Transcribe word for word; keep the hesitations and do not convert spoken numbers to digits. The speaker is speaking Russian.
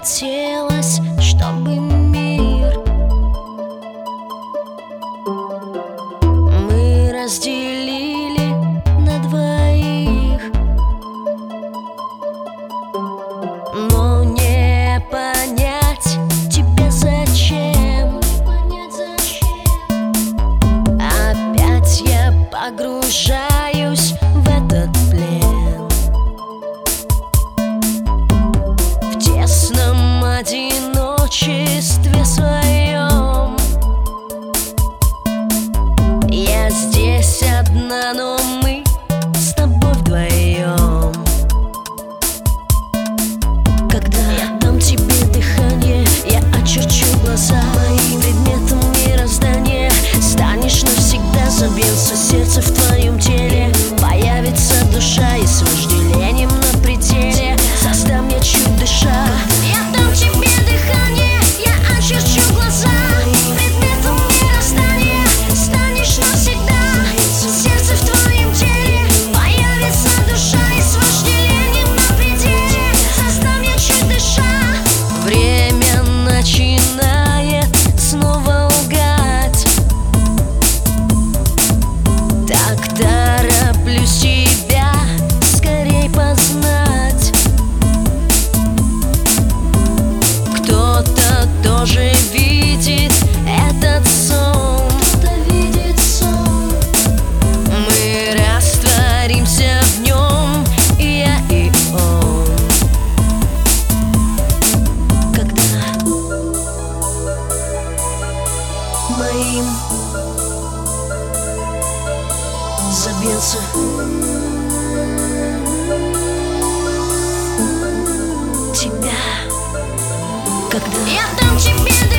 хотелось, чтобы мир мы разделили на двоих, но не понять тебе зачем. Опять я погружаюсь в этот плен, в тесном одиночестве своем. Я здесь одна, но мы с тобой вдвоем. Когда я дам тебе дыхание, я очерчу глаза моим предметом мироздания. Станешь навсегда, забьется сердце в твоем теле, появится душа и с вожделением на пределе. Создам мне чуть дыша. Я дам тебе дыхание, я очерчу глаза моим предметом мироздания. Станешь навсегда, сердце в твоем теле, появится душа и с вожделением на пределе. Создам я чуть дыша. Время начинает снова лгать, так тороплюсь тебя скорей познать. Кто-то тоже видит этот сон, кто-то видит сон. Мы растворимся в нем, и я, и он. Когда моим забьется тебя, когда я дам тебе